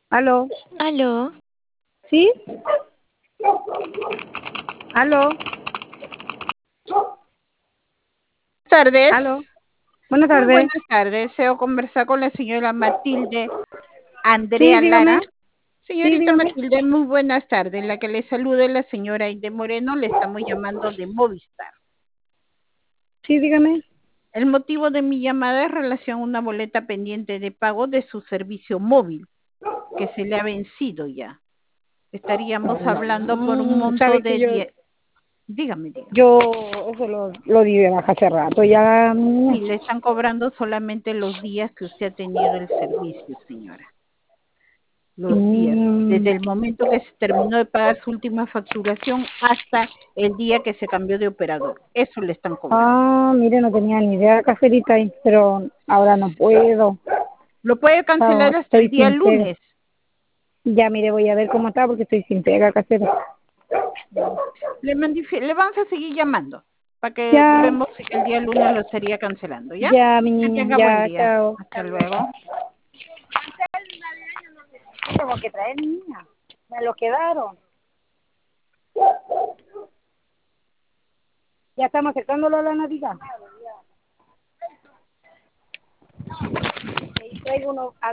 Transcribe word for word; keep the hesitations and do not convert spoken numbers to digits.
¿Aló? Aló, ¿Sí? ¿Aló? ¿Aló? Tardes, Buenas muy tardes. buenas tardes. Deseo conversar con la señora Matilde Sí, Andrea dígame. Lara. Sí, Señorita dígame. Matilde, muy buenas tardes. La que le saluda es la señora Inde Moreno. Le estamos llamando de Movistar. Sí, dígame. El motivo de mi llamada es relación a una boleta pendiente de pago de su servicio móvil, que se le ha vencido ya. Estaríamos hablando por un Mm, monto ¿sabe que de yo, diez. Dígame, dígame. yo eso lo, lo di de baja hace rato? Ya, mm, Sí, le están cobrando solamente los días que usted ha tenido el servicio, señora. Los días, mm, desde el momento que se terminó de pagar su última facturación hasta el día que se cambió de operador. Eso le están cobrando. ah, mire, no tenía ni idea, caserita, ahí, pero ahora no puedo. Lo puede Ah, cancelar hasta el estoy día sin pega. lunes. Ya, mire, voy a ver cómo está porque estoy sin pega, casera. Le, mandifi- le vamos a seguir llamando para que Ya, vemos si el día lunes lo estaría cancelando, ¿ya? ya, mi Que niña, tenga buen ya, día. chao. Hasta luego. Tengo que traer, niña. Me lo quedaron. Ya estamos acercándolo a la Navidad. Y traigo uno,